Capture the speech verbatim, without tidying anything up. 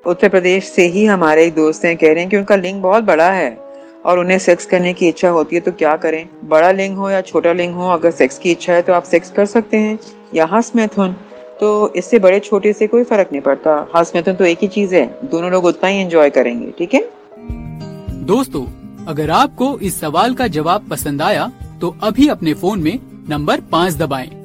उत्तर प्रदेश से ही हमारे एक दोस्त हैं, कह रहे हैं कि उनका लिंग बहुत बड़ा है और उन्हें सेक्स करने की इच्छा होती है, तो क्या करें? बड़ा लिंग हो या छोटा लिंग हो, अगर सेक्स की इच्छा है तो आप सेक्स कर सकते हैं या हंस मैथुन। तो इससे बड़े छोटे से कोई फर्क नहीं पड़ता, हंस मैथुन तो एक ही चीज है, दोनों लोग उतना ही एंजॉय करेंगे। ठीक है दोस्तों, अगर आपको इस सवाल का जवाब पसंद आया तो अभी अपने फोन में नंबर पाँच दबाएं।